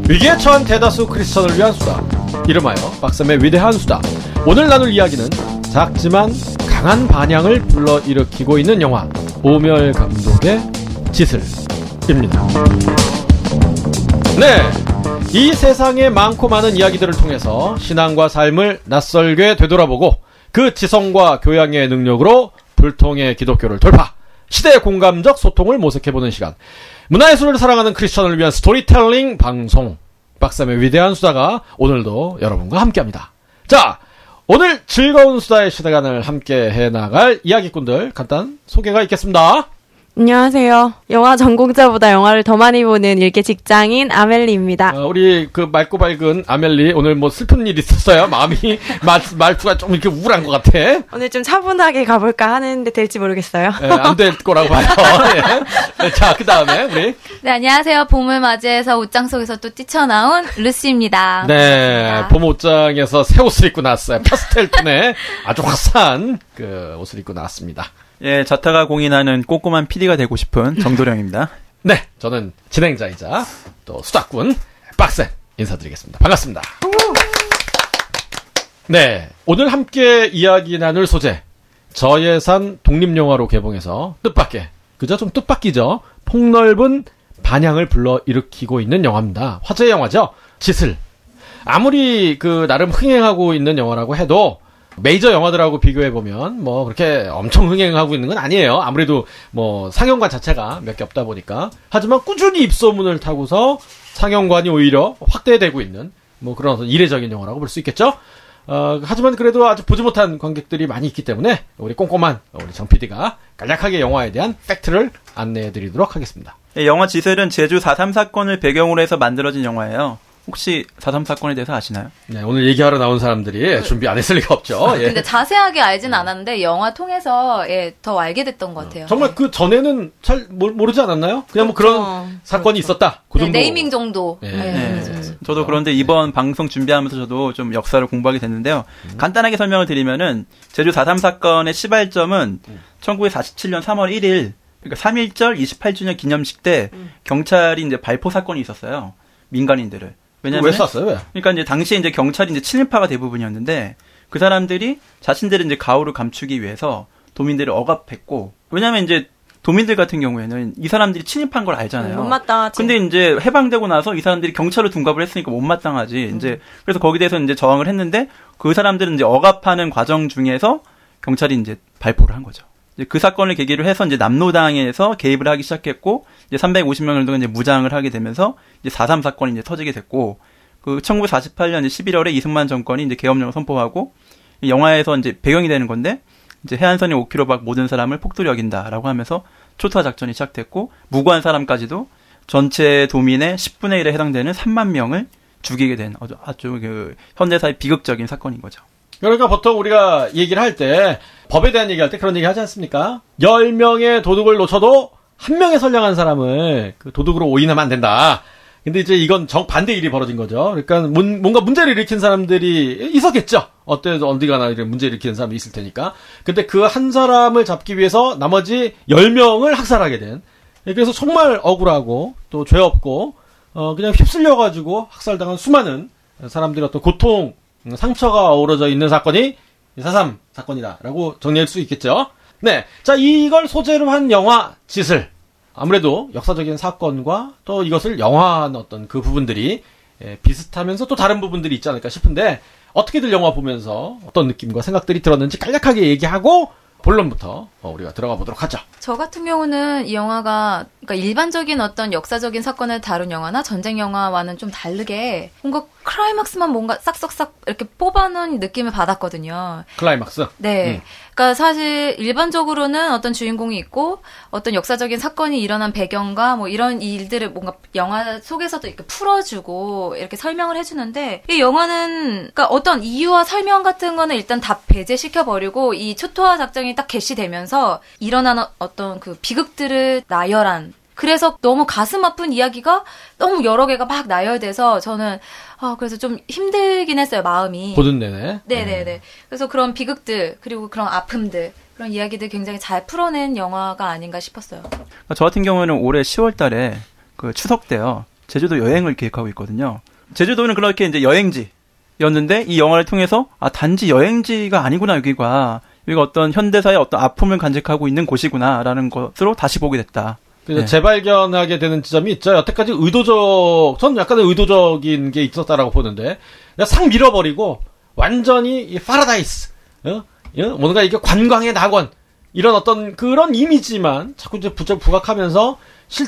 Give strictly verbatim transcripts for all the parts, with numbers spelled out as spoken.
위기에 처한 대다수 크리스천을 위한 수다. 이름하여 박쌤의 위대한 수다. 오늘 나눌 이야기는 작지만 강한 반향을 불러일으키고 있는 영화 오멸 감독의 지슬입니다. 네, 이 세상의 많고 많은 이야기들을 통해서 신앙과 삶을 낯설게 되돌아보고 그 지성과 교양의 능력으로 불통의 기독교를 돌파, 시대의 공감적 소통을 모색해보는 시간, 문화예술을 사랑하는 크리스천을 위한 스토리텔링 방송 박쌤의 위대한 수다가 오늘도 여러분과 함께합니다. 자, 오늘 즐거운 수다의 시간을 함께 해나갈 이야기꾼들 간단 소개가 있겠습니다. 안녕하세요. 영화 전공자보다 영화를 더 많이 보는 일개 직장인 아멜리입니다. 어, 우리 그 맑고 밝은 아멜리, 오늘 뭐 슬픈 일 있었어요? 마음이 말, 말투가 좀 이렇게 우울한 것 같아. 오늘 좀 차분하게 가볼까 하는데 될지 모르겠어요. 네, 안 될 거라고 봐요. 예. 네, 자, 그 다음에 우리 네, 안녕하세요. 봄을 맞이해서 옷장 속에서 또 뛰쳐나온 루시입니다. 네, 반갑습니다. 봄 옷장에서 새 옷을 입고 나왔어요. 파스텔 톤의 아주 화사한 그 옷을 입고 나왔습니다. 예, 자타가 공인하는 꼼꼼한 피디가 되고 싶은 정도령입니다. 네, 저는 진행자이자 또 수다꾼 박쌤 인사드리겠습니다. 반갑습니다. 네, 오늘 함께 이야기 나눌 소재, 저예산 독립영화로 개봉해서 뜻밖의, 그저 좀 뜻밖이죠, 폭넓은 반향을 불러일으키고 있는 영화입니다. 화제 영화죠. 지슬. 아무리 그 나름 흥행하고 있는 영화라고 해도 메이저 영화들하고 비교해보면 뭐 그렇게 엄청 흥행하고 있는 건 아니에요. 아무래도 뭐 상영관 자체가 몇 개 없다 보니까. 하지만 꾸준히 입소문을 타고서 상영관이 오히려 확대되고 있는 뭐 그런 이례적인 영화라고 볼 수 있겠죠. 어, 하지만 그래도 아직 보지 못한 관객들이 많이 있기 때문에 우리 꼼꼼한 우리 정 피디가 간략하게 영화에 대한 팩트를 안내해드리도록 하겠습니다. 예, 영화 지슬은 제주 사 삼 사건을 배경으로 해서 만들어진 영화예요. 혹시 사 삼 사건에 대해서 아시나요? 네, 오늘 얘기하러 나온 사람들이 준비 안 했을 리가 없죠. 예. 근데 자세하게 알진 않았는데 영화 통해서 예, 더 알게 됐던 것 같아요. 정말 그 전에는 잘 모르지 않았나요? 그냥 뭐 그런 그렇죠. 사건이 그렇죠. 있었다. 그 네, 정도. 네이밍 정도. 예. 네, 네. 그렇죠. 저도 그런데 이번 방송 준비하면서 저도 좀 역사를 공부하게 됐는데요. 음. 간단하게 설명을 드리면은 제주 사 삼 사건의 시발점은 음. 천구백사십칠 년 삼월 일일, 그러니까 삼일절 이십팔 주년 기념식 때 음. 경찰이 이제 발포 사건이 있었어요. 민간인들을. 왜냐면 왜 쐈어요? 왜? 그러니까 이제 당시에 이제 경찰이 이제 친일파가 대부분이었는데 그 사람들이 자신들의 이제 가오를 감추기 위해서 도민들을 억압했고, 왜냐면 이제 도민들 같은 경우에는 이 사람들이 친일파인 걸 알잖아요. 못마땅하지. 근데 이제 해방되고 나서 이 사람들이 경찰로 둔갑을 했으니까 못마땅하지. 음. 이제 그래서 거기에 대해서 이제 저항을 했는데 그 사람들은 이제 억압하는 과정 중에서 경찰이 이제 발포를 한 거죠. 이제 그 사건을 계기로 해서 이제 남로당에서 개입을 하기 시작했고, 이제 삼백오십 명 정도가 이제 무장을 하게 되면서 이제 사 삼 사건이 이제 터지게 됐고, 그 천구백사십팔 년 십일월에 이승만 정권이 이제 계엄령을 선포하고, 이 영화에서 이제 배경이 되는 건데, 이제 해안선이 오 킬로미터 밖 모든 사람을 폭도로 여긴다라고 하면서 초토화 작전이 시작됐고, 무고한 사람까지도 전체 도민의 십분의 일에 해당되는 삼만 명을 죽이게 된 아주, 아주 그 현대사의 비극적인 사건인 거죠. 그러니까 보통 우리가 얘기를 할 때, 법에 대한 얘기할 때 그런 얘기 하지 않습니까? 열 명의 도둑을 놓쳐도 한 명의 선량한 사람을 그 도둑으로 오인하면 안 된다. 근데 이제 이건 정반대 일이 벌어진 거죠. 그러니까 문, 뭔가 문제를 일으킨 사람들이 있었겠죠. 어때, 어디가나 이런 문제를 일으키는 사람이 있을 테니까. 근데 그 한 사람을 잡기 위해서 나머지 열 명을 학살하게 된. 그래서 정말 억울하고 또 죄 없고, 어, 그냥 휩쓸려가지고 학살당한 수많은 사람들의 어떤 고통, 상처가 어우러져 있는 사건이 사 삼 사건이다라고 정리할 수 있겠죠. 네, 자, 이걸 소재로 한 영화 지슬. 아무래도 역사적인 사건과 또 이것을 영화한 어떤 그 부분들이 예, 비슷하면서 또 다른 부분들이 있지 않을까 싶은데, 어떻게들 영화 보면서 어떤 느낌과 생각들이 들었는지 간략하게 얘기하고 본론부터 우리가 들어가 보도록 하죠. 저 같은 경우는 이 영화가 그러니까 일반적인 어떤 역사적인 사건을 다룬 영화나 전쟁 영화와는 좀 다르게 뭔가 클라이막스만 뭔가 싹싹싹 이렇게 뽑아놓은 느낌을 받았거든요. 클라이막스? 네. 음. 그러니까 사실 일반적으로는 어떤 주인공이 있고 어떤 역사적인 사건이 일어난 배경과 뭐 이런 일들을 뭔가 영화 속에서도 이렇게 풀어주고 이렇게 설명을 해주는데, 이 영화는 그러니까 어떤 이유와 설명 같은 거는 일단 다 배제시켜버리고 이 초토화 작전이 딱 개시되면서 일어나는 어떤 그 비극들을 나열한, 그래서 너무 가슴 아픈 이야기가 너무 여러 개가 막 나열돼서 저는 아 그래서 좀 힘들긴 했어요, 마음이. 보던 내내. 네네네. 음. 그래서 그런 비극들 그리고 그런 아픔들 그런 이야기들 굉장히 잘 풀어낸 영화가 아닌가 싶었어요. 저 같은 경우에는 올해 시월 달에 그 추석 때요. 제주도 여행을 계획하고 있거든요. 제주도는 그렇게 이제 여행지였는데 이 영화를 통해서 아 단지 여행지가 아니구나 여기가 여기가 어떤 현대사의 어떤 아픔을 간직하고 있는 곳이구나라는 것으로 다시 보게 됐다. 그래서 네. 재발견하게 되는 지점이 있죠. 여태까지 의도적, 전 약간의 의도적인 게 있었다라고 보는데, 그냥 싹 밀어버리고, 완전히 이 파라다이스, 어? 뭔가 이게 관광의 낙원, 이런 어떤 그런 이미지만 자꾸 이제 부쩍 부각하면서,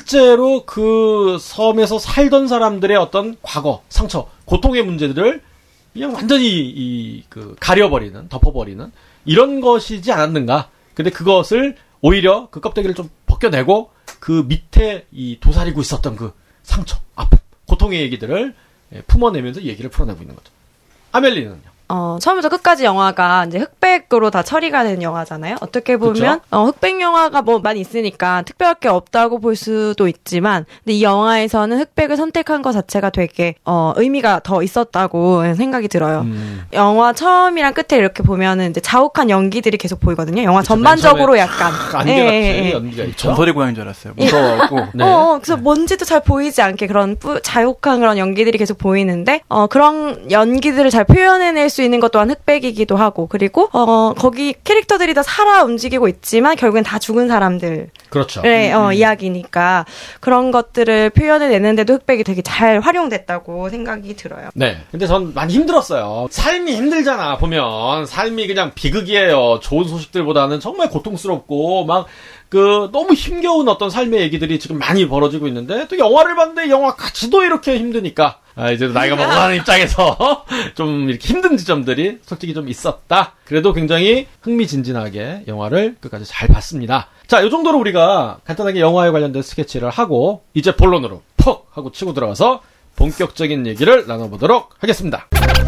실제로 그 섬에서 살던 사람들의 어떤 과거, 상처, 고통의 문제들을 그냥 완전히 이, 그, 가려버리는, 덮어버리는, 이런 것이지 않았는가. 근데 그것을 오히려 그 껍데기를 좀 벗겨내고, 그 밑에 이 도사리고 있었던 그 상처, 아픔, 고통의 얘기들을 품어내면서 얘기를 풀어내고 있는 거죠. 아멜리는요? 어, 처음부터 끝까지 영화가 이제 흑백으로 다 처리가 된 영화잖아요. 어떻게 보면, 어, 흑백 영화가 뭐 많이 있으니까 특별할 게 없다고 볼 수도 있지만, 근데 이 영화에서는 흑백을 선택한 것 자체가 되게, 어, 의미가 더 있었다고 생각이 들어요. 음. 영화 처음이랑 끝에 이렇게 보면은 이제 자욱한 연기들이 계속 보이거든요. 영화 그쵸, 전반적으로 약간. 안개 예, 같은 예, 예. 연기가 있죠. 전설의 고향인 줄 알았어요. 무서워갖고. 네. 어, 어, 그래서 뭔지도 잘 보이지 않게 그런 뿌, 자욱한 그런 연기들이 계속 보이는데, 어, 그런 연기들을 잘 표현해낼 수 있는 것 또한 흑백이기도 하고, 그리고, 어, 거기 캐릭터들이 다 살아 움직이고 있지만, 결국엔 다 죽은 사람들. 그렇죠. 의, 어, 음. 이야기니까, 그런 것들을 표현해내는데도 흑백이 되게 잘 활용됐다고 생각이 들어요. 네. 근데 전 많이 힘들었어요. 삶이 힘들잖아, 보면. 삶이 그냥 비극이에요. 좋은 소식들보다는 정말 고통스럽고, 막, 그, 너무 힘겨운 어떤 삶의 얘기들이 지금 많이 벌어지고 있는데, 또 영화를 봤는데 영화 같이도 이렇게 힘드니까, 아, 이제 나이가 먹어가는 입장에서 좀 이렇게 힘든 지점들이 솔직히 좀 있었다. 그래도 굉장히 흥미진진하게 영화를 끝까지 잘 봤습니다. 자, 이 정도로 우리가 간단하게 영화에 관련된 스케치를 하고, 이제 본론으로 퍽! 하고 치고 들어가서 본격적인 얘기를 나눠보도록 하겠습니다.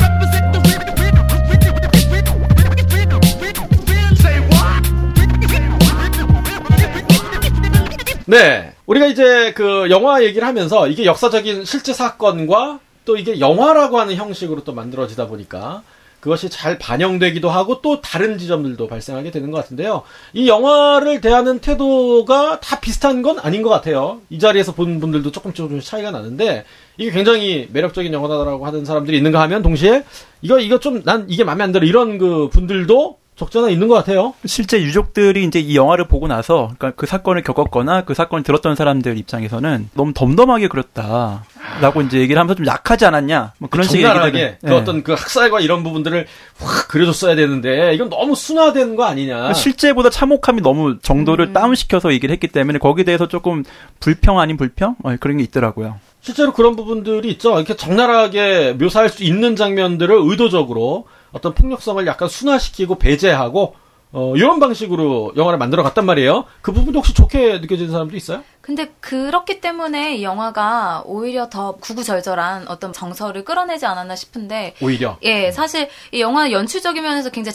네. 우리가 이제 그 영화 얘기를 하면서 이게 역사적인 실제 사건과 또 이게 영화라고 하는 형식으로 또 만들어지다 보니까 그것이 잘 반영되기도 하고 또 다른 지점들도 발생하게 되는 것 같은데요. 이 영화를 대하는 태도가 다 비슷한 건 아닌 것 같아요. 이 자리에서 본 분들도 조금 조금씩 차이가 나는데 이게 굉장히 매력적인 영화다라고 하는 사람들이 있는가 하면 동시에 이거 이거 좀 난 이게 마음에 안 들어 이런 그 분들도 적잖아 있는 것 같아요. 실제 유족들이 이제 이 영화를 보고 나서, 그러니까 그 사건을 겪었거나 그 사건을 들었던 사람들 입장에서는 너무 덤덤하게 그렸다라고 이제 얘기를 하면서 좀 약하지 않았냐, 뭐 그런 식의 적나라하게 얘기들을. 그 네. 어떤 그 학살과 이런 부분들을 확 그려줬어야 되는데 이건 너무 순화된 거 아니냐. 그러니까 실제보다 참혹함이 너무 정도를 음. 다운시켜서 얘기를 했기 때문에 거기에 대해서 조금 불평 아닌 불평? 어, 그런 게 있더라고요. 실제로 그런 부분들이 있죠. 이렇게 적나라하게 묘사할 수 있는 장면들을 의도적으로 어떤 폭력성을 약간 순화시키고 배제하고 어, 이런 방식으로 영화를 만들어 갔단 말이에요. 그 부분도 혹시 좋게 느껴지는 사람도 있어요? 근데 그렇기 때문에 이 영화가 오히려 더 구구절절한 어떤 정서를 끌어내지 않았나 싶은데 오히려? 예, 사실 이 영화 연출적인 면에서 굉장히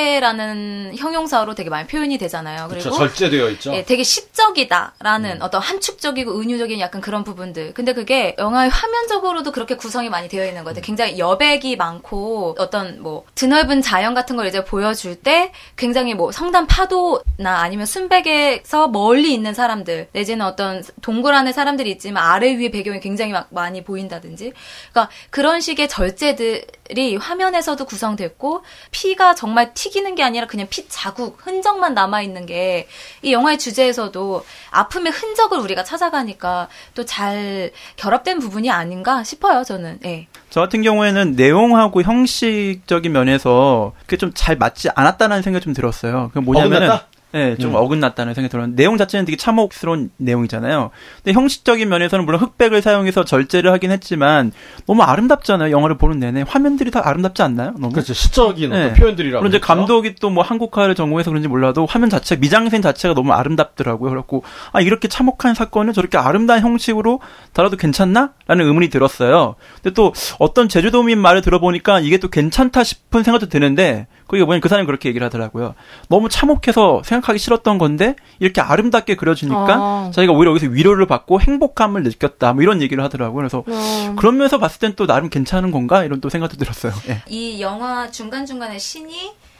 절제라는 형용사로 되게 많이 표현이 되잖아요. 그리고 그렇죠. 절제되어 있죠. 예, 되게 시적이다라는 음. 어떤 함축적이고 은유적인 약간 그런 부분들. 근데 그게 영화의 화면적으로도 그렇게 구성이 많이 되어 있는 것 같아요. 굉장히 여백이 많고 어떤 뭐 드넓은 자연 같은 걸 이제 보여줄 때 굉장히 뭐 성단 파도나 아니면 순백에서 멀리 있는 사람들 내지는 어떤 동굴 안에 사람들이 있지만 아래 위에 배경이 굉장히 막 많이 보인다든지. 그러니까 그런 식의 절제들이 화면에서도 구성됐고 피가 정말 튀기는 게 아니라 그냥 피 자국, 흔적만 남아있는 게 이 영화의 주제에서도 아픔의 흔적을 우리가 찾아가니까 또 잘 결합된 부분이 아닌가 싶어요, 저는. 예. 저 같은 경우에는 내용하고 형식적인 면에서 그게 좀 잘 맞지 않았다는 생각이 좀 들었어요. 그 뭐냐면은 어긋났다? 네, 좀 음. 어긋났다는 생각이 들었는데 내용 자체는 되게 참혹스러운 내용이잖아요. 근데 형식적인 면에서는 물론 흑백을 사용해서 절제를 하긴 했지만 너무 아름답잖아요. 영화를 보는 내내 화면들이 다 아름답지 않나요? 너무? 그렇죠. 시적인 네. 어떤 표현들이라고. 그리고 이제 그렇죠? 감독이 또 뭐 한국화를 전공해서 그런지 몰라도 화면 자체, 미장센 자체가 너무 아름답더라고요. 그래갖고 아 이렇게 참혹한 사건을 저렇게 아름다운 형식으로 다뤄도 괜찮나? 라는 의문이 들었어요. 근데 또 어떤 제주도민 말을 들어보니까 이게 또 괜찮다 싶은 생각도 드는데 그게 뭐냐면 그 사람이 그렇게 얘기를 하더라고요. 너무 참혹해서 생각하기 싫었던 건데 이렇게 아름답게 그려주니까 어. 자기가 오히려 여기서 위로를 받고 행복감을 느꼈다. 뭐 이런 얘기를 하더라고요. 그래서 어. 그런 면에서 봤을 땐 또 나름 괜찮은 건가? 이런 또 생각도 들었어요. 예. 이 영화 중간중간에 신이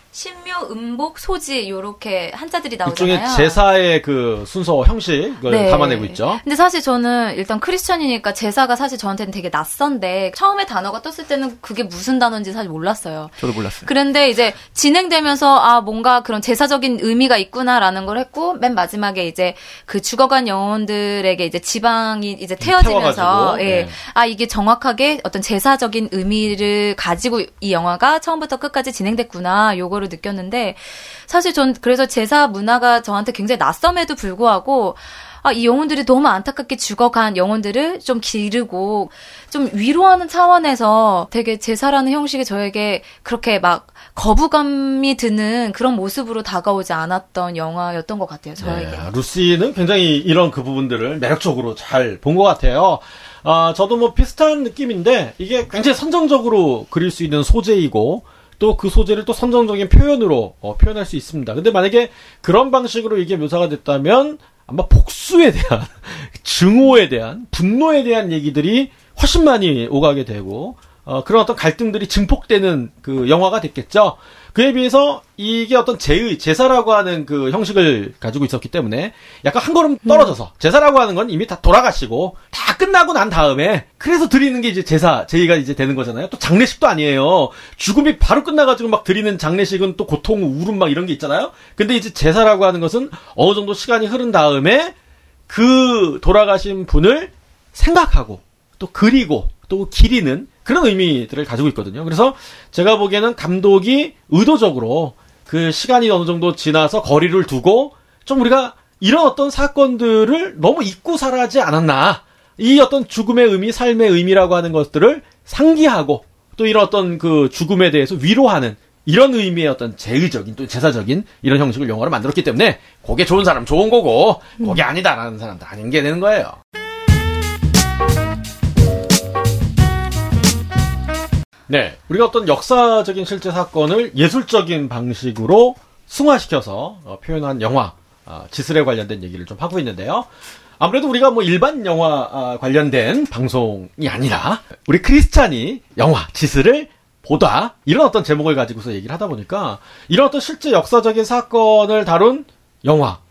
신묘, 음복, 소지 요렇게 한자들이 나오잖아요. 그중에 제사의 그 순서 형식을 네. 담아내고 있죠. 근데 사실 저는 일단 크리스천이니까 제사가 사실 저한테는 되게 낯선데 처음에 단어가 떴을 때는 그게 무슨 단어인지 사실 몰랐어요. 저도 몰랐어요. 그런데 이제 진행되면서 아 뭔가 그런 제사적인 의미가 있구나라는 걸 했고 맨 마지막에 이제 그 죽어간 영혼들에게 이제 지방이 이제 태워지면서 태워가지고, 예. 네. 아 이게 정확하게 어떤 제사적인 의미를 가지고 이 영화가 처음부터 끝까지 진행됐구나 요거를 느꼈는데 사실 전 그래서 제사 문화가 저한테 굉장히 낯섦에도 불구하고 아, 이 영혼들이 너무 안타깝게 죽어간 영혼들을 좀 기르고 좀 위로하는 차원에서 되게 제사라는 형식이 저에게 그렇게 막 거부감이 드는 그런 모습으로 다가오지 않았던 영화였던 것 같아요. 저에게. 네, 루시는 굉장히 이런 그 부분들을 매력적으로 잘 본 것 같아요. 아, 저도 뭐 비슷한 느낌인데 이게 굉장히 선정적으로 그릴 수 있는 소재이고 또 그 소재를 또 선정적인 표현으로 어, 표현할 수 있습니다. 근데 만약에 그런 방식으로 이게 묘사가 됐다면 아마 복수에 대한, 증오에 대한, 분노에 대한 얘기들이 훨씬 많이 오가게 되고, 어, 그런 어떤 갈등들이 증폭되는 그 영화가 됐겠죠. 그에 비해서 이게 어떤 제의, 제사라고 하는 그 형식을 가지고 있었기 때문에 약간 한 걸음 떨어져서, 음. 제사라고 하는 건 이미 다 돌아가시고, 다 끝나고 난 다음에, 그래서 드리는 게 이제 제사, 제의가 이제 되는 거잖아요. 또 장례식도 아니에요. 죽음이 바로 끝나가지고 막 드리는 장례식은 또 고통, 울음 막 이런 게 있잖아요. 근데 이제 제사라고 하는 것은 어느 정도 시간이 흐른 다음에 그 돌아가신 분을 생각하고, 또 그리고, 또 기리는 그런 의미들을 가지고 있거든요. 그래서 제가 보기에는 감독이 의도적으로 그 시간이 어느 정도 지나서 거리를 두고 좀 우리가 이런 어떤 사건들을 너무 잊고 살아지 않았나. 이 어떤 죽음의 의미, 삶의 의미라고 하는 것들을 상기하고 또 이런 어떤 그 죽음에 대해서 위로하는 이런 의미의 어떤 제의적인 또 제사적인 이런 형식을 영화로 만들었기 때문에 그게 좋은 사람 좋은 거고 그게 아니다라는 사람도 아닌 게 되는 거예요. 네, 우리가 어떤 역사적인 실제 사건을 예술적인 방식으로 승화시켜서 어, 표현한 영화 어, 지슬에 관련된 얘기를 좀 하고 있는데요. 아무래도 우리가 뭐 일반 영화 어, 관련된 방송이 아니라 우리 크리스찬이 영화 지슬을 보다 이런 어떤 제목을 가지고서 얘기를 하다 보니까 이런 어떤 실제 역사적인 사건을 다룬 영화와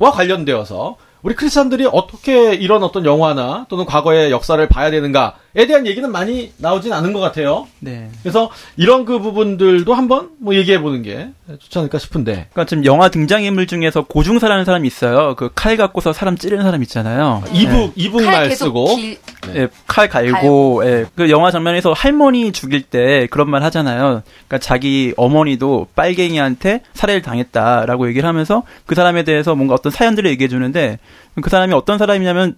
관련되어서 우리 크리스찬들이 어떻게 이런 어떤 영화나 또는 과거의 역사를 봐야 되는가에 대한 얘기는 많이 나오진 않은 것 같아요. 네. 그래서 이런 그 부분들도 한번 뭐 얘기해보는 게 좋지 않을까 싶은데. 그러니까 지금 영화 등장인물 중에서 고중사라는 사람이 있어요. 그 칼 갖고서 사람 찌르는 사람 있잖아요. 이북, 네. 이북말 쓰고. 길... 네. 네, 칼 갈고, 예. 그 영화 장면에서 할머니 죽일 때 그런 말 하잖아요. 그러니까 자기 어머니도 빨갱이한테 살해를 당했다라고 얘기를 하면서 그 사람에 대해서 뭔가 어떤 사연들을 얘기해 주는데 그 사람이 어떤 사람이냐면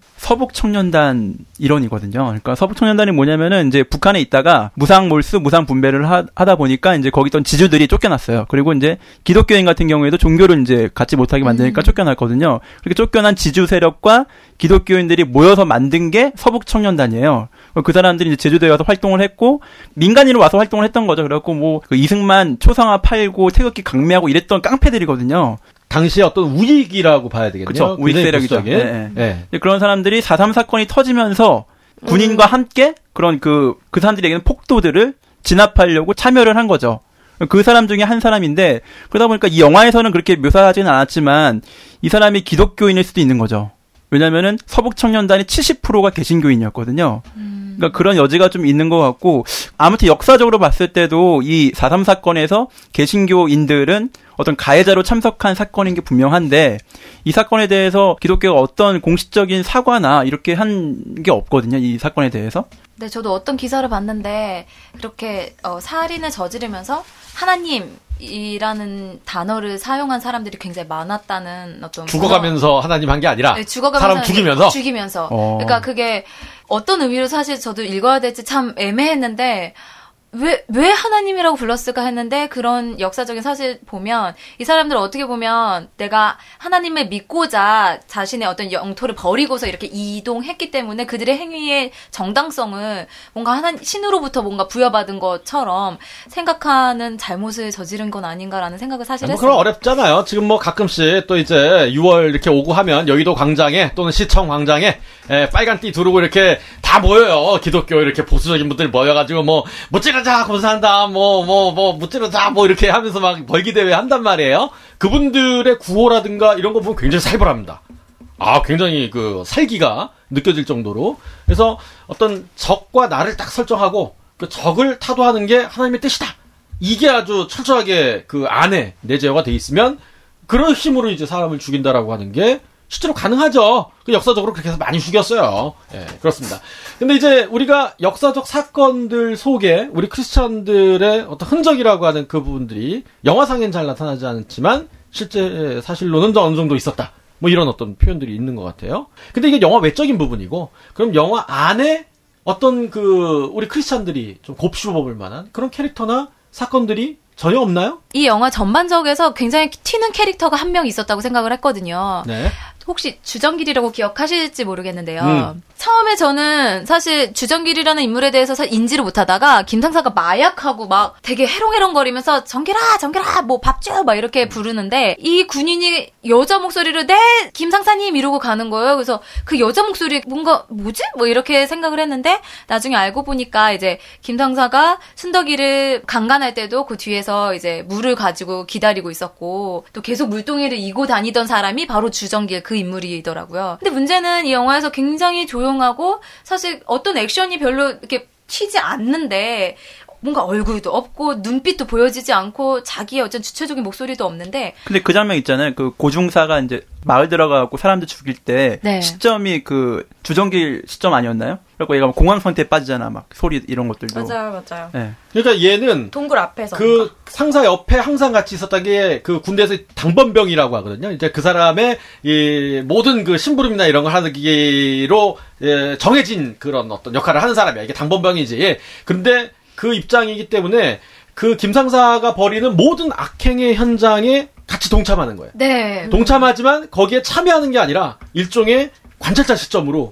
서북청년단 일원이거든요. 그러니까 서북청년단이 뭐냐면은 이제 북한에 있다가 무상몰수, 무상분배를 하, 하다 보니까 이제 거기 있던 지주들이 쫓겨났어요. 그리고 이제 기독교인 같은 경우에도 종교를 이제 갖지 못하게 만드니까 음. 쫓겨났거든요. 그렇게 쫓겨난 지주 세력과 기독교인들이 모여서 만든 게 서북청년단이에요. 그 사람들이 이제 제주도에 와서 활동을 했고 민간인으로 와서 활동을 했던 거죠. 그래갖고 뭐 그 이승만 초상화 팔고 태극기 강매하고 이랬던 깡패들이거든요. 당시에 어떤 우익이라고 봐야 되겠네요. 그렇죠. 우익 세력이죠. 네. 네. 네. 그런 사람들이 사삼 사건이 터지면서 군인과 음. 함께 그런 그, 그 사람들에게는 폭도들을 진압하려고 참여를 한 거죠. 그 사람 중에 한 사람인데 그러다 보니까 이 영화에서는 그렇게 묘사하지는 않았지만 이 사람이 기독교인일 수도 있는 거죠. 왜냐면은 서북청년단의 칠십 퍼센트가 개신교인이었거든요. 음. 그러니까 그런 여지가 좀 있는 것 같고 아무튼 역사적으로 봤을 때도 이 사삼 사건에서 개신교인들은 어떤 가해자로 참석한 사건인 게 분명한데 이 사건에 대해서 기독교가 어떤 공식적인 사과나 이렇게 한 게 없거든요. 이 사건에 대해서. 네, 저도 어떤 기사를 봤는데 그렇게 어, 살인을 저지르면서 하나님이라는 단어를 사용한 사람들이 굉장히 많았다는 어떤 죽어가면서 문화... 하나님 한 게 아니라 네, 죽어가면서 사람 죽이면서 죽이면서 어. 그러니까 그게 어떤 의미로 사실 저도 읽어야 될지 참 애매했는데 왜, 왜 하나님이라고 불렀을까 했는데 그런 역사적인 사실 보면 이 사람들 어떻게 보면 내가 하나님을 믿고자 자신의 어떤 영토를 버리고서 이렇게 이동했기 때문에 그들의 행위의 정당성을 뭔가 하나 신으로부터 뭔가 부여받은 것처럼 생각하는 잘못을 저지른 건 아닌가라는 생각을 사실 뭐 했어요. 그럼 어렵잖아요. 지금 뭐 가끔씩 또 이제 유월 이렇게 오고 하면 여의도 광장에 또는 시청 광장에 에, 빨간 띠 두르고 이렇게 다 모여요. 기독교 이렇게 보수적인 분들 모여가지고 뭐 묻지마 무찌르자 고사한다 뭐 뭐 뭐 무찌르자 뭐 이렇게 하면서 막 벌기대회 한단 말이에요. 그분들의 구호라든가 이런 거 보면 굉장히 살벌합니다. 아, 굉장히 그 살기가 느껴질 정도로. 그래서 어떤 적과 나를 딱 설정하고 그 적을 타도하는 게 하나님의 뜻이다. 이게 아주 철저하게 그 안에 내재화가 돼 있으면 그런 힘으로 이제 사람을 죽인다라고 하는 게 실제로 가능하죠. 그 역사적으로 그렇게 해서 많이 죽였어요. 예, 그렇습니다. 근데 이제 우리가 역사적 사건들 속에 우리 크리스찬들의 어떤 흔적이라고 하는 그 부분들이 영화상엔 잘 나타나지 않지만 실제 사실로는 어느 정도 있었다. 뭐 이런 어떤 표현들이 있는 것 같아요. 근데 이게 영화 외적인 부분이고, 그럼 영화 안에 어떤 그 우리 크리스찬들이 좀 곱씹어볼 만한 그런 캐릭터나 사건들이 전혀 없나요? 이 영화 전반적에서 굉장히 튀는 캐릭터가 한 명 있었다고 생각을 했거든요. 네. 혹시 주정길이라고 기억하실지 모르겠는데요. 음. 처음에 저는 사실 주정길이라는 인물에 대해서 인지를 못하다가 김상사가 마약하고 막 되게 해롱해롱거리면서 정길아 정길아 뭐 밥 줘 막 이렇게 부르는데 이 군인이 여자 목소리로 네 김상사님 이러고 가는 거예요. 그래서 그 여자 목소리 뭔가 뭐지? 뭐 이렇게 생각을 했는데 나중에 알고 보니까 이제 김상사가 순덕이를 강간할 때도 그 뒤에서 이제 물을 가지고 기다리고 있었고 또 계속 물동이를 이고 다니던 사람이 바로 주정길 그 인물이더라고요. 근데 문제는 이 영화에서 굉장히 조용하고 사실 어떤 액션이 별로 이렇게 튀지 않는데 뭔가 얼굴도 없고 눈빛도 보여지지 않고 자기의 어떤 주체적인 목소리도 없는데. 근데 그 장면 있잖아요. 그 고중사가 이제 마을 들어가고 사람들 죽일 때 네. 시점이 그 주정길 시점 아니었나요? 그리고 얘가 공황 상태에 빠지잖아. 막 소리 이런 것들도. 맞아요, 맞아요. 네. 그러니까 얘는 동굴 앞에서 그 상사 옆에 항상 같이 있었던 게 그 군대에서 당번병이라고 하거든요. 이제 그 사람의 이 모든 그 심부름이나 이런 걸 하기로 예, 정해진 그런 어떤 역할을 하는 사람이야. 이게 당번병이지. 근데 그 입장이기 때문에 그 김상사가 벌이는 모든 악행의 현장에 같이 동참하는 거예요. 네. 동참하지만 거기에 참여하는 게 아니라 일종의 관찰자 시점으로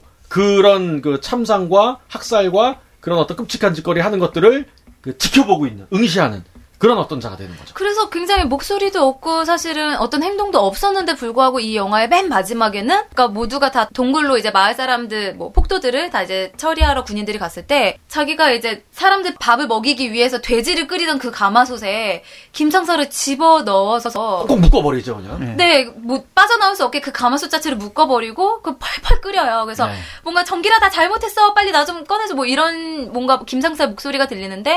그런 그 참상과 학살과 그런 어떤 끔찍한 짓거리 하는 것들을 그 지켜보고 있는, 응시하는 그런 어떤 자가 되는 거죠. 그래서 굉장히 목소리도 없고 사실은 어떤 행동도 없었는데 불구하고 이 영화의 맨 마지막에는 그러니까 모두가 다 동굴로 이제 마을 사람들 뭐 폭도들을 다 이제 처리하러 군인들이 갔을 때 자기가 이제 사람들 밥을 먹이기 위해서 돼지를 끓이던 그 가마솥에 김상사를 집어 넣어서 꼭 묶어버리죠 그냥. 네. 네, 뭐 빠져나올 수 없게 그 가마솥 자체를 묶어버리고 그 펄펄 끓여요. 그래서 네. 뭔가 정길아 나 잘못했어 빨리 나 좀 꺼내줘 뭐 이런 뭔가 김상사 목소리가 들리는데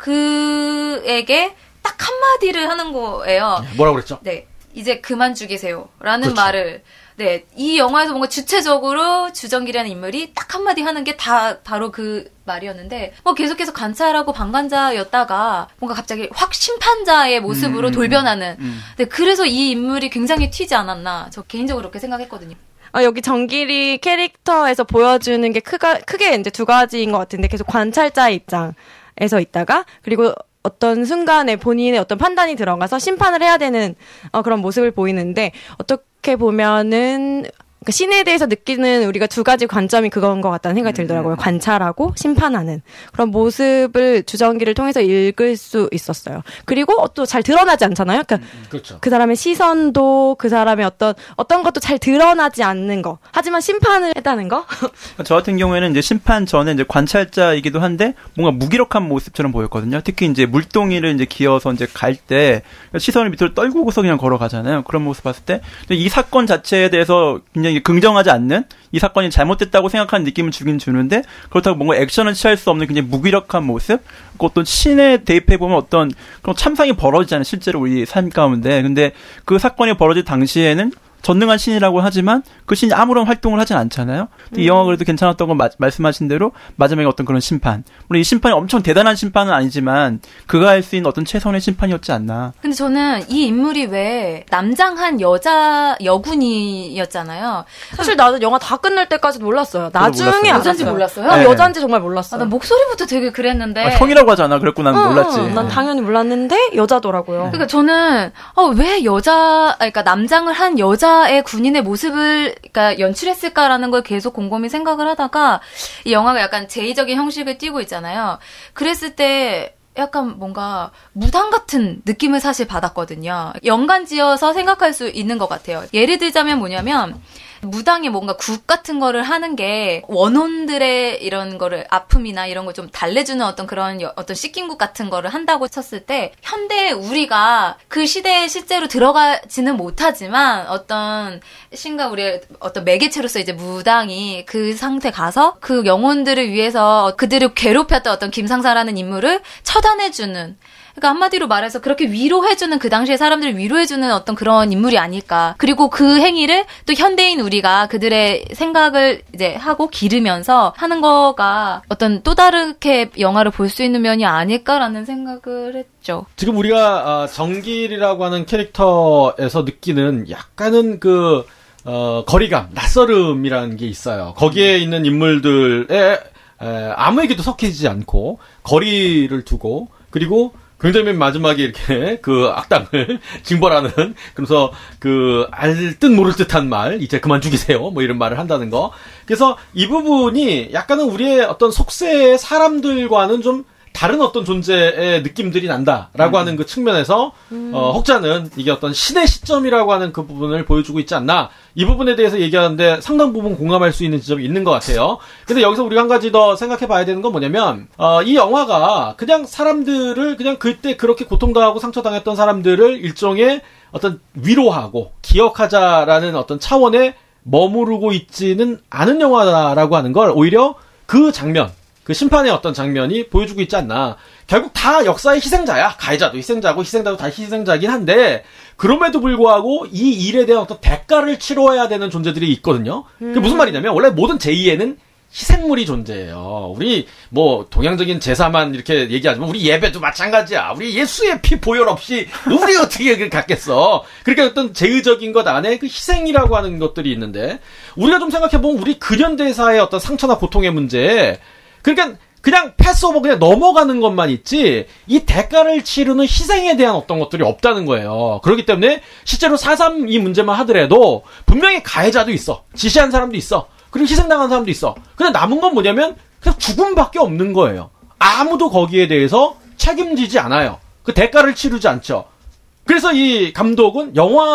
그에게 딱 한마디를 하는 거예요. 뭐라고 그랬죠? 네, 이제 그만 죽이세요 라는 그렇죠. 말을 네, 이 영화에서 뭔가 주체적으로 주정길이라는 인물이 딱 한마디 하는 게 다 바로 그 말이었는데 뭐 계속해서 관찰하고 방관자였다가 뭔가 갑자기 확 심판자의 모습으로 음, 돌변하는 음. 네, 그래서 이 인물이 굉장히 튀지 않았나 저 개인적으로 그렇게 생각했거든요. 어, 여기 정길이 캐릭터에서 보여주는 게 크가, 크게 이제 두 가지인 것 같은데 계속 관찰자의 입장에서 있다가 그리고 어떤 순간에 본인의 어떤 판단이 들어가서 심판을 해야 되는 어, 그런 모습을 보이는데 어떻게 보면은 그 신에 대해서 느끼는 우리가 두 가지 관점이 그건 것 같다는 생각이 들더라고요. 관찰하고 심판하는 그런 모습을 주정기를 통해서 읽을 수 있었어요. 그리고 또 잘 드러나지 않잖아요. 그러니까 그렇죠. 그 사람의 시선도 그 사람의 어떤 어떤 것도 잘 드러나지 않는 거. 하지만 심판을 했다는 거. 저 같은 경우에는 이제 심판 전에 이제 관찰자이기도 한데 뭔가 무기력한 모습처럼 보였거든요. 특히 이제 물동이를 이제 기어서 이제 갈 때 시선을 밑으로 떨구고서 그냥 걸어가잖아요. 그런 모습 봤을 때 이 사건 자체에 대해서 굉장히 긍정하지 않는 이 사건이 잘못됐다고 생각하는 느낌을 주긴 주는데 그렇다고 뭔가 액션을 취할 수 없는 굉장히 무기력한 모습 그 어떤 신에 대입해 보면 어떤 그런 참상이 벌어지잖아요. 실제로 우리 삶 가운데. 근데 그 사건이 벌어질 당시에는 전능한 신이라고 하지만 그 신이 아무런 활동을 하진 않잖아요. 음. 이 영화 그래도 괜찮았던 건 마, 말씀하신 대로 마지막에 어떤 그런 심판. 물론 이 심판이 엄청 대단한 심판은 아니지만 그가 할 수 있는 어떤 최선의 심판이었지 않나. 근데 저는 이 인물이 왜 남장한 여자 여군이었잖아요. 사실 나는 영화 다 끝날 때까지 몰랐어요. 나중에 몰랐어요. 여잔지 알았어요. 몰랐어요? 난 네. 여잔지 정말 몰랐어요. 아, 난 목소리부터 되게 그랬는데. 아, 형이라고 하잖아. 그랬고 난 응, 몰랐지. 응, 난 당연히 몰랐는데 여자더라고요. 그러니까 저는 어, 왜 여자, 그러니까 남장을 한 여자의 군인의 모습을 그러니까 연출했을까라는 걸 계속 곰곰이 생각을 하다가 이 영화가 약간 제의적인 형식을 띠고 있잖아요. 그랬을 때 약간 뭔가 무당 같은 느낌을 사실 받았거든요. 연관지어서 생각할 수 있는 것 같아요. 예를 들자면 뭐냐면 무당이 뭔가 국 같은 거를 하는 게 원혼들의 이런 거를 아픔이나 이런 걸 좀 달래주는 어떤 그런 여, 어떤 씻김국 같은 거를 한다고 쳤을 때 현대 우리가 그 시대에 실제로 들어가지는 못하지만 어떤 신과 우리의 어떤 매개체로서 이제 무당이 그 상태 가서 그 영혼들을 위해서 그들을 괴롭혔던 어떤 김상사라는 인물을 처단해주는, 그러니까 한마디로 말해서 그렇게 위로해주는, 그 당시에 사람들을 위로해주는 어떤 그런 인물이 아닐까. 그리고 그 행위를 또 현대인 우리가 그들의 생각을 이제 하고 기르면서 하는 거가 어떤 또 다르게 영화를 볼 수 있는 면이 아닐까라는 생각을 했죠. 지금 우리가 정길이라고 하는 캐릭터에서 느끼는 약간은 그 어, 거리감, 낯설음이라는 게 있어요. 거기에 있는 인물들의 에, 아무에게도 섞이지 않고 거리를 두고, 그리고 굉장히 맨 마지막에 이렇게 그 악당을 징벌하는, 그래서 그 알 듯 모를 듯한 말, 이제 그만 죽이세요, 뭐 이런 말을 한다는 거. 그래서 이 부분이 약간은 우리의 어떤 속세의 사람들과는 좀 다른 어떤 존재의 느낌들이 난다라고 음. 하는 그 측면에서 음. 어, 혹자는 이게 어떤 신의 시점이라고 하는 그 부분을 보여주고 있지 않나, 이 부분에 대해서 얘기하는데 상당 부분 공감할 수 있는 지점이 있는 것 같아요. 근데 여기서 우리가 한 가지 더 생각해 봐야 되는 건 뭐냐면 어, 이 영화가 그냥 사람들을 그냥 그때 그렇게 고통당하고 상처당했던 사람들을 일종의 어떤 위로하고 기억하자라는 어떤 차원에 머무르고 있지는 않은 영화다라고 하는 걸 오히려 그 장면, 그 심판의 어떤 장면이 보여주고 있지 않나. 결국 다 역사의 희생자야. 가해자도 희생자고 희생자도 다 희생자긴 한데, 그럼에도 불구하고 이 일에 대한 어떤 대가를 치러야 되는 존재들이 있거든요. 음. 그게 무슨 말이냐면 원래 모든 제의에는 희생물이 존재해요. 우리 뭐 동양적인 제사만 이렇게 얘기하지만 우리 예배도 마찬가지야. 우리 예수의 피 보혈 없이 우리 어떻게 그걸 갖겠어. 그러니까 어떤 제의적인 것 안에 그 희생이라고 하는 것들이 있는데, 우리가 좀 생각해보면 우리 근현대사의 어떤 상처나 고통의 문제, 그러니까 그냥 패스오버, 그냥 넘어가는 것만 있지 이 대가를 치르는 희생에 대한 어떤 것들이 없다는 거예요. 그렇기 때문에 실제로 사삼 이 문제만 하더라도 분명히 가해자도 있어, 지시한 사람도 있어, 그리고 희생당한 사람도 있어. 근데 남은 건 뭐냐면 그냥 죽음밖에 없는 거예요. 아무도 거기에 대해서 책임지지 않아요. 그 대가를 치르지 않죠. 그래서 이 감독은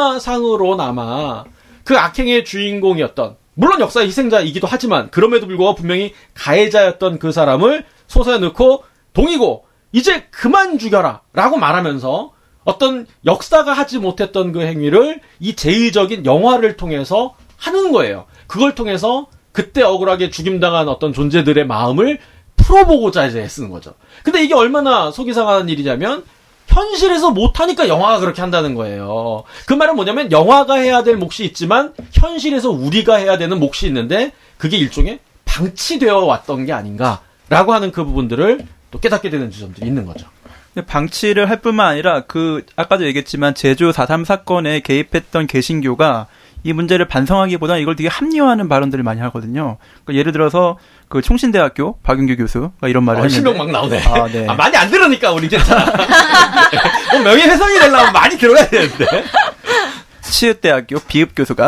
영화상으로나마 그 악행의 주인공이었던, 물론 역사의 희생자이기도 하지만 그럼에도 불구하고 분명히 가해자였던 그 사람을 소사에 넣고 동이고 이제 그만 죽여라 라고 말하면서 어떤 역사가 하지 못했던 그 행위를 이 제의적인 영화를 통해서 하는 거예요. 그걸 통해서 그때 억울하게 죽임당한 어떤 존재들의 마음을 풀어보고자 이제 쓰는 거죠. 근데 이게 얼마나 속이 상하는 일이냐면 현실에서 못하니까 영화가 그렇게 한다는 거예요. 그 말은 뭐냐면 영화가 해야 될 몫이 있지만 현실에서 우리가 해야 되는 몫이 있는데 그게 일종의 방치되어 왔던 게 아닌가라고 하는 그 부분들을 또 깨닫게 되는 지점들이 있는 거죠. 방치를 할 뿐만 아니라 그 아까도 얘기했지만 제주 사 삼 사건에 개입했던 개신교가 이 문제를 반성하기보다 이걸 되게 합리화하는 발언들을 많이 하거든요. 그러니까 예를 들어서 그 총신대학교 박윤규 교수가 이런 말을 어, 했는데, 실명 막 나오네. 아, 네. 아, 많이 안 들으니까 우리 괜찮아. 뭐 명예훼손이 되려면 많이 들어가야 되는데. 치읓대학교 비읍 교수가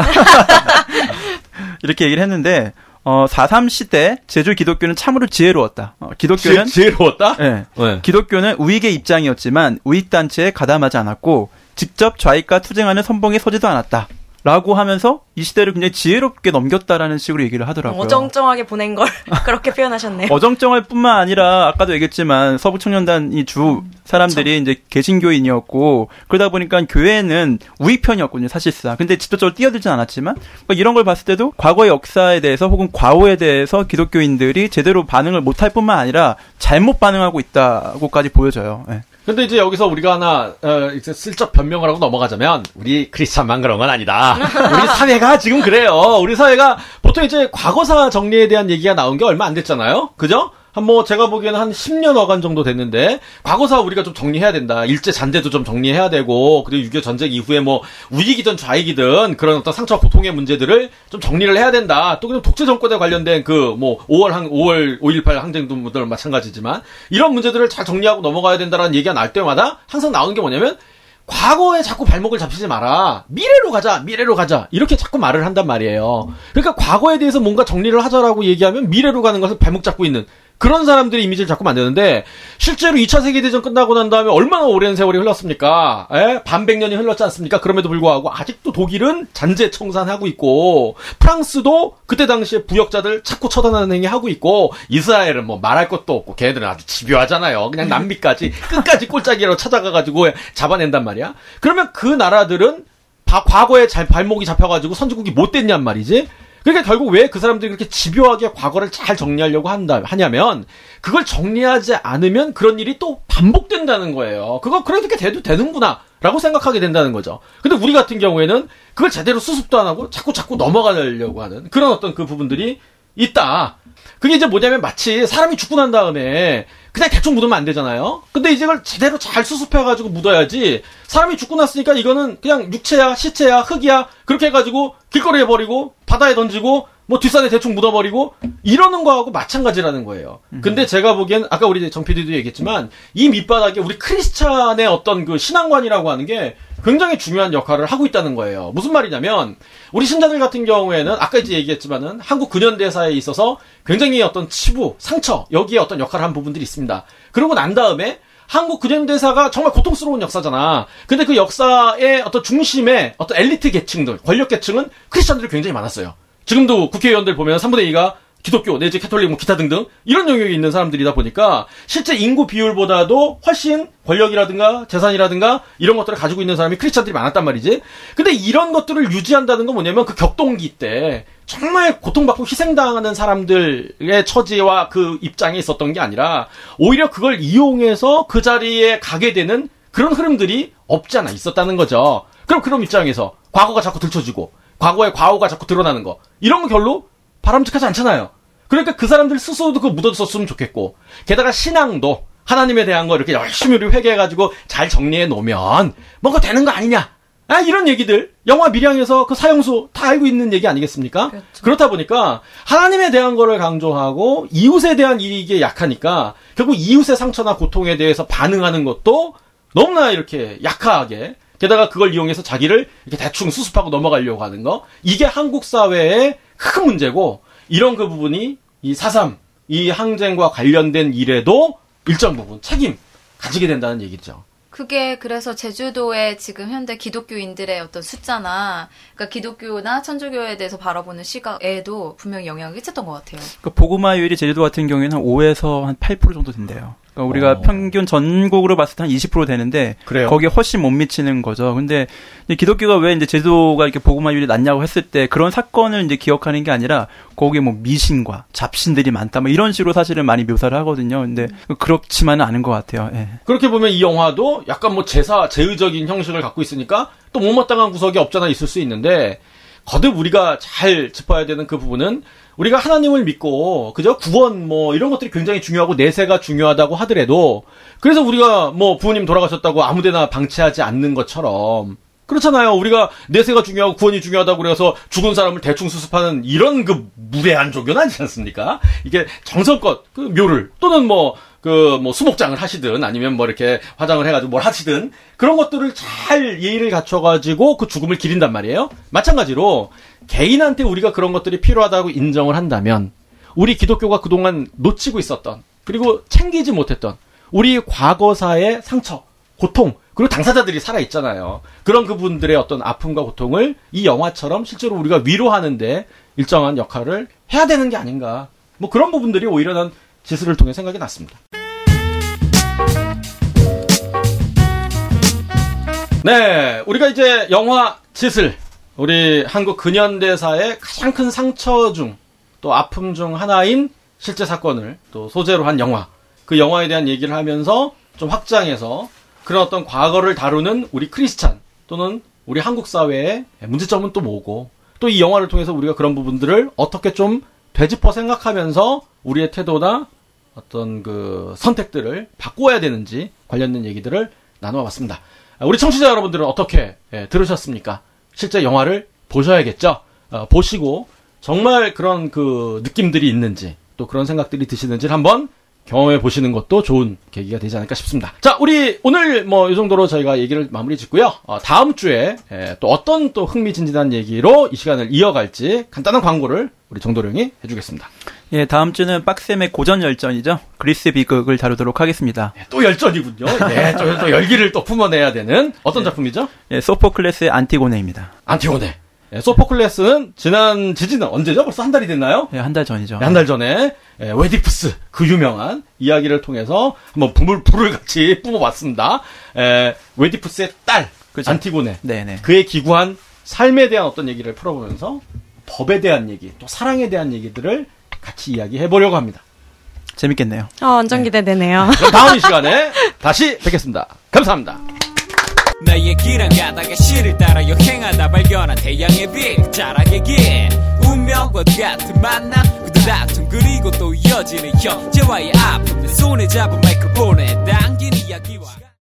이렇게 얘기를 했는데, 어, 사 삼 시대 제주 기독교는 참으로 지혜로웠다. 어, 기독교는 지, 지혜로웠다? 네. 네. 기독교는 우익의 입장이었지만 우익 단체에 가담하지 않았고 직접 좌익과 투쟁하는 선봉에 서지도 않았다. 라고 하면서 이 시대를 굉장히 지혜롭게 넘겼다라는 식으로 얘기를 하더라고요. 어정쩡하게 보낸 걸 그렇게 표현하셨네요. 어정쩡할 뿐만 아니라 아까도 얘기했지만 서북청년단이 주 사람들이 음, 이제 개신교인이었고 그러다 보니까 교회는 우익편이었거든요, 사실상. 근데 직접적으로 뛰어들진 않았지만 그러니까 이런 걸 봤을 때도 과거의 역사에 대해서 혹은 과오에 대해서 기독교인들이 제대로 반응을 못할 뿐만 아니라 잘못 반응하고 있다고까지 보여져요. 네. 근데 이제 여기서 우리가 하나 어, 이제 슬쩍 변명을 하고 넘어가자면 우리 크리스찬만 그런 건 아니다. 우리 사회가 지금 그래요. 우리 사회가 보통 이제 과거사 정리에 대한 얘기가 나온 게 얼마 안 됐잖아요. 그죠? 한 뭐 제가 보기에는 한 십 년 어간 정도 됐는데 과거사 우리가 좀 정리해야 된다. 일제 잔재도 좀 정리해야 되고 그리고 육이오 전쟁 이후에 뭐 우익이든 좌익이든 그런 어떤 상처 고통의 문제들을 좀 정리를 해야 된다. 또 그냥 독재 정권에 관련된 그 뭐 오월 항 오월 오일팔 항쟁들 마찬가지지만 이런 문제들을 잘 정리하고 넘어가야 된다라는 얘기가 날 때마다 항상 나오는 게 뭐냐면 과거에 자꾸 발목을 잡히지 마라. 미래로 가자. 미래로 가자. 이렇게 자꾸 말을 한단 말이에요. 그러니까 과거에 대해서 뭔가 정리를 하자라고 얘기하면 미래로 가는 것을 발목 잡고 있는 그런 사람들의 이미지를 자꾸 만드는데 실제로 이 차 세계대전 끝나고 난 다음에 얼마나 오랜 세월이 흘렀습니까? 에? 반백년이 흘렀지 않습니까? 그럼에도 불구하고 아직도 독일은 잔재청산하고 있고 프랑스도 그때 당시에 부역자들 자꾸 처단하는 행위 하고 있고 이스라엘은 뭐 말할 것도 없고 걔네들은 아주 집요하잖아요. 그냥 남미까지 끝까지 꼴짜기로 찾아가가지고 잡아낸단 말이야. 그러면 그 나라들은 바, 과거에 잘 발목이 잡혀가지고 선진국이 못 됐냔 말이지. 그러니까 결국 왜 그 사람들이 그렇게 집요하게 과거를 잘 정리하려고 한다, 하냐면, 그걸 정리하지 않으면 그런 일이 또 반복된다는 거예요. 그거 그렇게 돼도 되는구나, 라고 생각하게 된다는 거죠. 근데 우리 같은 경우에는 그걸 제대로 수습도 안 하고 자꾸 자꾸 넘어가려고 하는 그런 어떤 그 부분들이 있다. 그게 이제 뭐냐면 마치 사람이 죽고 난 다음에 그냥 대충 묻으면 안 되잖아요. 근데 이제 이걸 제대로 잘 수습해가지고 묻어야지. 사람이 죽고 났으니까 이거는 그냥 육체야, 시체야, 흙이야 그렇게 해가지고 길거리에 버리고 바다에 던지고 뭐 뒷산에 대충 묻어버리고 이러는 거하고 마찬가지라는 거예요. 근데 제가 보기엔 아까 우리 정 피디도 얘기했지만 이 밑바닥에 우리 크리스찬의 어떤 그 신앙관이라고 하는 게 굉장히 중요한 역할을 하고 있다는 거예요. 무슨 말이냐면 우리 신자들 같은 경우에는 아까 이제 얘기했지만은 한국 근현대사에 있어서 굉장히 어떤 치부, 상처 여기에 어떤 역할을 한 부분들이 있습니다. 그러고 난 다음에 한국 근현대사가 정말 고통스러운 역사잖아. 근데 그 역사의 어떤 중심에 어떤 엘리트 계층들, 권력 계층은 크리스찬들이 굉장히 많았어요. 지금도 국회의원들 보면 삼분의 이가 기독교, 내지 캐톨릭, 뭐 기타 등등 이런 영역에 있는 사람들이다 보니까 실제 인구 비율보다도 훨씬 권력이라든가 재산이라든가 이런 것들을 가지고 있는 사람이 크리스찬들이 많았단 말이지. 근데 이런 것들을 유지한다는 건 뭐냐면 그 격동기 때 정말 고통받고 희생당하는 사람들의 처지와 그 입장에 있었던 게 아니라 오히려 그걸 이용해서 그 자리에 가게 되는 그런 흐름들이 없지 않아 있었다는 거죠. 그럼 그런 입장에서 과거가 자꾸 들춰지고 과거의 과오가 자꾸 드러나는 거 이런 건 별로 바람직하지 않잖아요. 그러니까 그 사람들 스스로도 그거 묻어줬으면 좋겠고 게다가 신앙도 하나님에 대한 거 이렇게 열심히 우리 회개해가지고 잘 정리해 놓으면 뭔가 되는 거 아니냐. 아, 이런 얘기들 영화 밀양에서 그 사형수 다 알고 있는 얘기 아니겠습니까? 그렇죠. 그렇다 보니까 하나님에 대한 거를 강조하고 이웃에 대한 이익에 약하니까 결국 이웃의 상처나 고통에 대해서 반응하는 것도 너무나 이렇게 약하게 게다가 그걸 이용해서 자기를 이렇게 대충 수습하고 넘어가려고 하는 거 이게 한국 사회의 큰 문제고 이런 그 부분이 이 사삼 이 항쟁과 관련된 일에도 일정 부분 책임 가지게 된다는 얘기죠. 그게 그래서 제주도의 지금 현대 기독교인들의 어떤 숫자나 그러니까 기독교나 천주교에 대해서 바라보는 시각에도 분명히 영향을 끼쳤던 것 같아요. 그 복음화율이 제주도 같은 경우에는 한 오에서 한 팔 퍼센트 정도 된대요. 그러니까 우리가 어. 평균 전국으로 봤을 때 한 이십 퍼센트 되는데 그래요? 거기에 훨씬 못 미치는 거죠. 근데 기독교가 왜 이제 제주도가 이렇게 복음화율이 낮냐고 했을 때 그런 사건을 이제 기억하는 게 아니라 거기에 뭐 미신과 잡신들이 많다 뭐 이런 식으로 사실은 많이 묘사를 하거든요. 근데 그렇지만은 않은 것 같아요. 예. 그렇게 보면 이 영화도 약간 뭐 제사 제의적인 형식을 갖고 있으니까 또 못마땅한 구석이 없잖아 있을 수 있는데 거듭 우리가 잘 짚어야 되는 그 부분은 우리가 하나님을 믿고 그저 구원 뭐 이런 것들이 굉장히 중요하고 내세가 중요하다고 하더라도 그래서 우리가 뭐 부모님 돌아가셨다고 아무데나 방치하지 않는 것처럼 그렇잖아요. 우리가 내세가 중요하고 구원이 중요하다고 그래서 죽은 사람을 대충 수습하는 이런 그 무례한 종교는 아니지 않습니까? 이게 정성껏 그 묘를 또는 뭐 그 뭐 수목장을 하시든 아니면 뭐 이렇게 화장을 해가지고 뭘 하시든 그런 것들을 잘 예의를 갖춰가지고 그 죽음을 기린단 말이에요. 마찬가지로 개인한테 우리가 그런 것들이 필요하다고 인정을 한다면 우리 기독교가 그동안 놓치고 있었던 그리고 챙기지 못했던 우리 과거사의 상처, 고통 그리고 당사자들이 살아있잖아요. 그런 그분들의 어떤 아픔과 고통을 이 영화처럼 실제로 우리가 위로하는데 일정한 역할을 해야 되는 게 아닌가. 뭐 그런 부분들이 오히려 난 지스를 통해 생각이 났습니다. 네, 우리가 이제 영화 지슬, 우리 한국 근현대사의 가장 큰 상처 중, 또 아픔 중 하나인 실제 사건을 또 소재로 한 영화, 그 영화에 대한 얘기를 하면서 좀 확장해서 그런 어떤 과거를 다루는 우리 크리스찬 또는 우리 한국 사회의 문제점은 또 뭐고, 또 이 영화를 통해서 우리가 그런 부분들을 어떻게 좀 되짚어 생각하면서 우리의 태도나 어떤 그 선택들을 바꿔야 되는지 관련된 얘기들을 나누어 봤습니다. 우리 청취자 여러분들은 어떻게 예, 들으셨습니까? 실제 영화를 보셔야겠죠? 어, 보시고 정말 그런 그 느낌들이 있는지 또 그런 생각들이 드시는지를 한번 경험해 보시는 것도 좋은 계기가 되지 않을까 싶습니다. 자, 우리 오늘 뭐 이 정도로 저희가 얘기를 마무리 짓고요. 어, 다음 주에 예, 또 어떤 또 흥미진진한 얘기로 이 시간을 이어갈지 간단한 광고를 우리 정도령이 해주겠습니다. 예, 다음 주는 빡셈의 고전 열전이죠. 그리스 비극을 다루도록 하겠습니다. 네, 또 열전이군요. 네, 또, 또 열기를 또 품어내야 되는 어떤 네. 작품이죠? 예, 소포클레스의 안티고네입니다. 안티고네. 네, 소포클레스는 지난 지지는 언제죠? 벌써 한 달이 됐나요? 예, 한 달 전이죠. 네, 한 달 전에 예, 웨디푸스 그 유명한 이야기를 통해서 한번 불을 불을 같이 뿜어봤습니다. 예, 웨디푸스의 딸 그렇죠. 안티고네. 네네. 그의 기구한 삶에 대한 어떤 얘기를 풀어보면서 법에 대한 얘기, 또 사랑에 대한 얘기들을 같이 이야기해 보려고 합니다. 재밌겠네요. 어, 완전 기대되네요. 그럼 다음 이 시간에 다시 뵙겠습니다. 감사합니다. 나의 길을 가다가 실을 따라 여행하다 발견한 태양의 빛 자락의 길 운명과 같은 만남 그들 다툼 그리고 또 이어지는 형제와의 아픔 내 손에 잡은 마이크폰에 당긴 이야기와